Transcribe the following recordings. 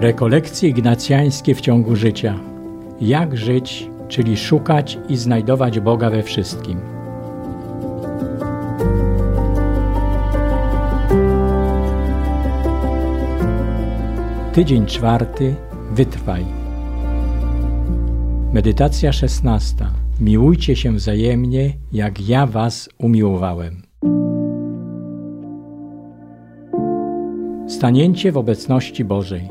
Rekolekcje ignacjańskie w ciągu życia. Jak żyć, czyli szukać i znajdować Boga we wszystkim. Tydzień 4. Wytrwaj. Medytacja 16. Miłujcie się wzajemnie, jak ja was umiłowałem. Stanięcie w obecności Bożej.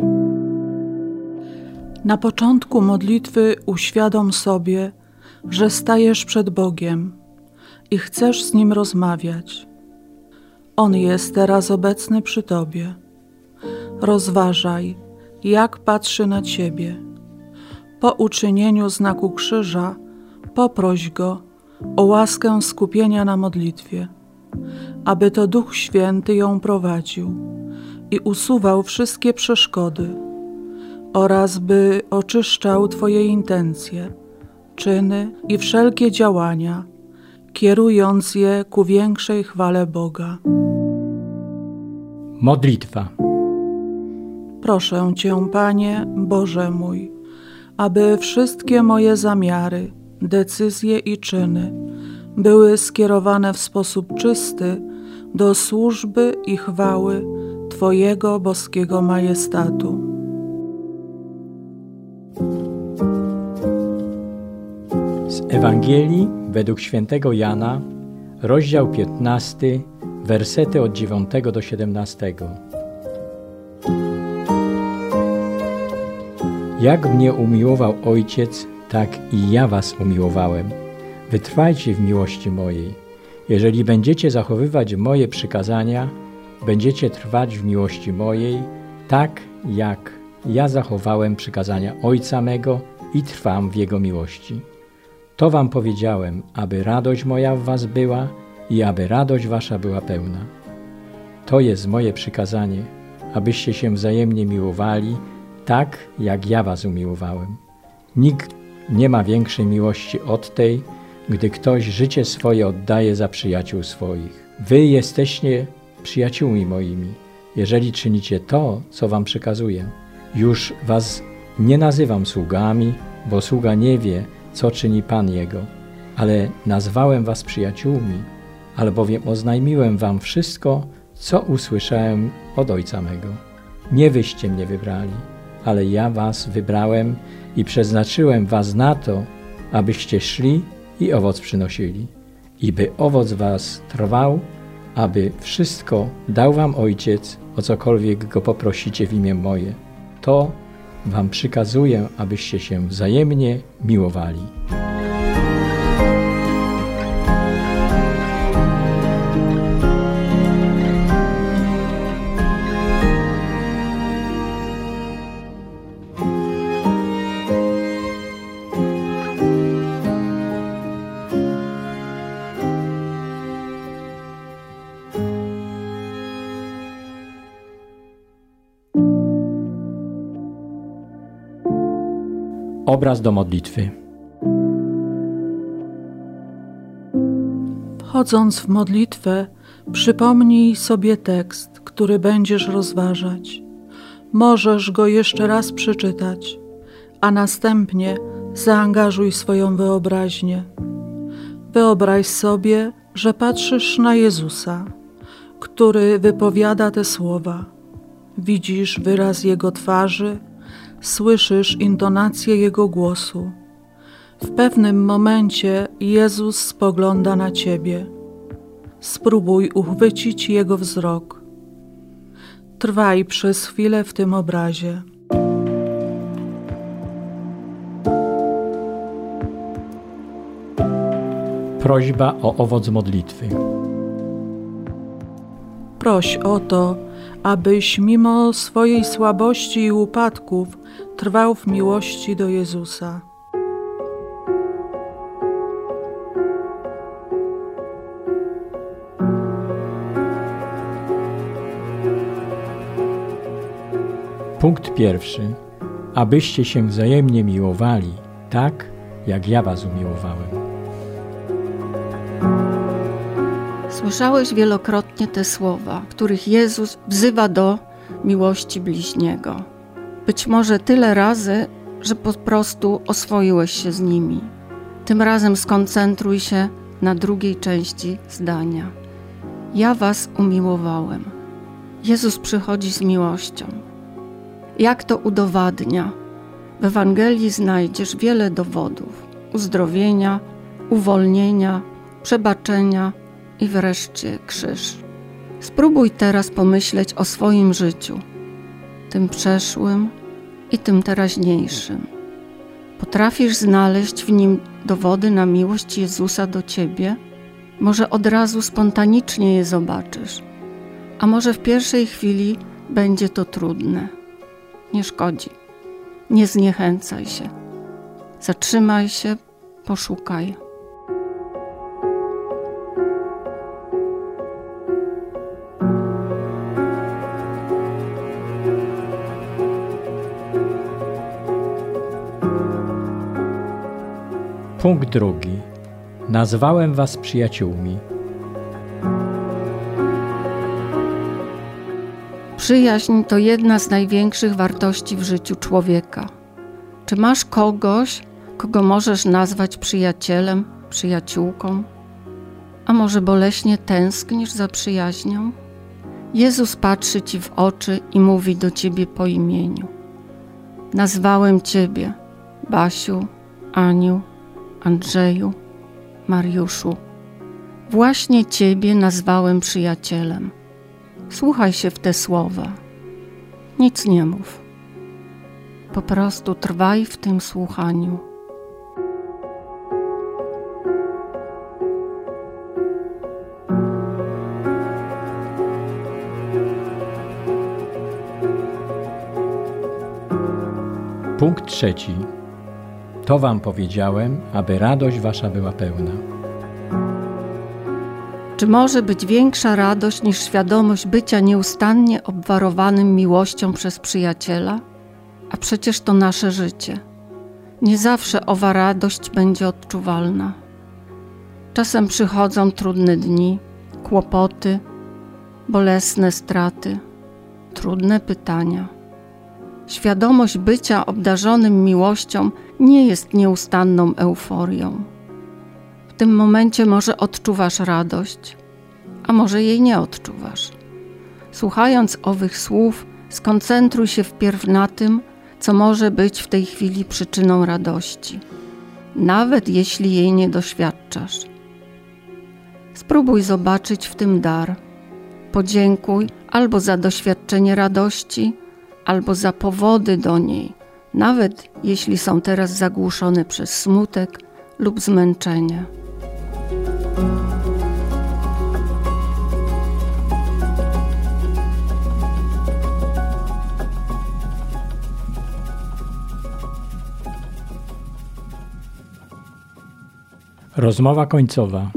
Na początku modlitwy uświadom sobie, że stajesz przed Bogiem i chcesz z Nim rozmawiać. On jest teraz obecny przy Tobie. Rozważaj, jak patrzy na Ciebie. Po uczynieniu znaku krzyża poproś Go o łaskę skupienia na modlitwie, aby to Duch Święty ją prowadził i usuwał wszystkie przeszkody oraz by oczyszczał Twoje intencje, czyny i wszelkie działania, kierując je ku większej chwale Boga. Modlitwa. Proszę Cię, Panie, Boże mój, aby wszystkie moje zamiary, decyzje i czyny były skierowane w sposób czysty do służby i chwały Twojego boskiego majestatu. Z Ewangelii według świętego Jana, rozdział 15, wersety od 9 do 17. Jak mnie umiłował Ojciec, tak i ja was umiłowałem. Wytrwajcie w miłości mojej. Jeżeli będziecie zachowywać moje przykazania, będziecie trwać w miłości mojej, tak jak ja zachowałem przykazania Ojca mego i trwam w Jego miłości. To wam powiedziałem, aby radość moja w was była i aby radość wasza była pełna. To jest moje przykazanie, abyście się wzajemnie miłowali, tak jak ja was umiłowałem. Nikt nie ma większej miłości od tej, gdy ktoś życie swoje oddaje za przyjaciół swoich. Wy jesteście przyjaciółmi moimi, jeżeli czynicie to, co wam przekazuję. Już was nie nazywam sługami, bo sługa nie wie, co czyni Pan Jego, ale nazwałem was przyjaciółmi, albowiem oznajmiłem wam wszystko, co usłyszałem od Ojca mego. Nie wyście mnie wybrali, ale ja was wybrałem i przeznaczyłem was na to, abyście szli i owoc przynosili, i by owoc was trwał, aby wszystko dał wam Ojciec, o cokolwiek Go poprosicie w imię moje. To wam przykazuję, abyście się wzajemnie miłowali. Obraz do modlitwy. Wchodząc w modlitwę, przypomnij sobie tekst, który będziesz rozważać. Możesz go jeszcze raz przeczytać, a następnie zaangażuj swoją wyobraźnię. Wyobraź sobie, że patrzysz na Jezusa, który wypowiada te słowa. Widzisz wyraz Jego twarzy, słyszysz intonację Jego głosu. W pewnym momencie Jezus spogląda na Ciebie. Spróbuj uchwycić Jego wzrok. Trwaj przez chwilę w tym obrazie. Prośba o owoc modlitwy. Proś o to, abyś mimo swojej słabości i upadków trwał w miłości do Jezusa. Punkt 1. Abyście się wzajemnie miłowali, tak jak ja was umiłowałem. Słyszałeś wielokrotnie te słowa, których Jezus wzywa do miłości bliźniego. Być może tyle razy, że po prostu oswoiłeś się z nimi. Tym razem skoncentruj się na drugiej części zdania. Ja was umiłowałem. Jezus przychodzi z miłością. Jak to udowadnia? W Ewangelii znajdziesz wiele dowodów uzdrowienia, uwolnienia, przebaczenia i wreszcie krzyż. Spróbuj teraz pomyśleć o swoim życiu, tym przeszłym i tym teraźniejszym. Potrafisz znaleźć w nim dowody na miłość Jezusa do ciebie? Może od razu spontanicznie je zobaczysz, a może w pierwszej chwili będzie to trudne. Nie szkodzi. Nie zniechęcaj się. Zatrzymaj się, poszukaj. Punkt drugi. Nazwałem was przyjaciółmi. Przyjaźń to jedna z największych wartości w życiu człowieka. Czy masz kogoś, kogo możesz nazwać przyjacielem, przyjaciółką? A może boleśnie tęsknisz za przyjaźnią? Jezus patrzy ci w oczy i mówi do ciebie po imieniu. Nazwałem ciebie, Basiu, Aniu, Andrzeju, Mariuszu. Właśnie ciebie nazwałem przyjacielem. Słuchaj się w te słowa. Nic nie mów. Po prostu trwaj w tym słuchaniu. Punkt trzeci. To wam powiedziałem, aby radość wasza była pełna. Czy może być większa radość niż świadomość bycia nieustannie obwarowanym miłością przez przyjaciela? A przecież to nasze życie. Nie zawsze owa radość będzie odczuwalna. Czasem przychodzą trudne dni, kłopoty, bolesne straty, trudne pytania. Świadomość bycia obdarzonym miłością nie jest nieustanną euforią. W tym momencie może odczuwasz radość, a może jej nie odczuwasz. Słuchając owych słów, skoncentruj się wpierw na tym, co może być w tej chwili przyczyną radości, nawet jeśli jej nie doświadczasz. Spróbuj zobaczyć w tym dar. Podziękuj albo za doświadczenie radości, albo za powody do niej, nawet jeśli są teraz zagłuszone przez smutek lub zmęczenie. Rozmowa końcowa.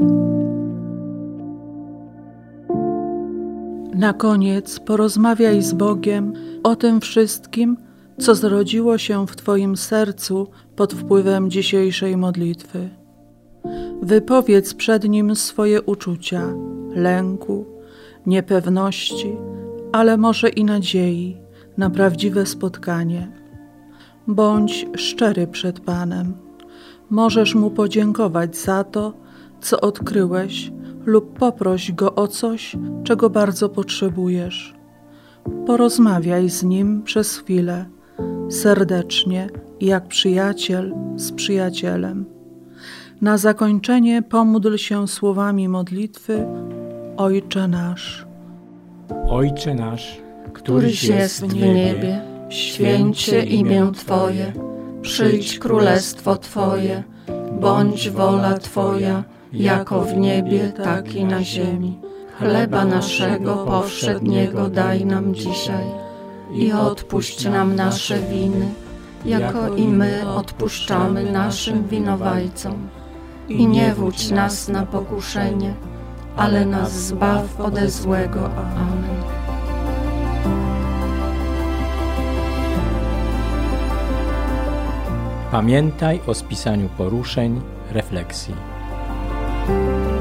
Na koniec porozmawiaj z Bogiem o tym wszystkim, co zrodziło się w Twoim sercu pod wpływem dzisiejszej modlitwy. Wypowiedz przed Nim swoje uczucia, lęku, niepewności, ale może i nadziei na prawdziwe spotkanie. Bądź szczery przed Panem. Możesz Mu podziękować za to, co odkryłeś, lub poproś Go o coś, czego bardzo potrzebujesz. Porozmawiaj z Nim przez chwilę, serdecznie, jak przyjaciel z przyjacielem. Na zakończenie pomódl się słowami modlitwy Ojcze nasz. Ojcze nasz, Któryś jest w niebie, święć się imię Twoje, przyjdź królestwo Twoje, bądź wola Twoja, jako w niebie, tak i na ziemi. Chleba naszego powszedniego daj nam dzisiaj i odpuść nam nasze winy, jako i my odpuszczamy naszym winowajcom. I nie wódź nas na pokuszenie, ale nas zbaw ode złego. Amen. Pamiętaj o spisaniu poruszeń, refleksji.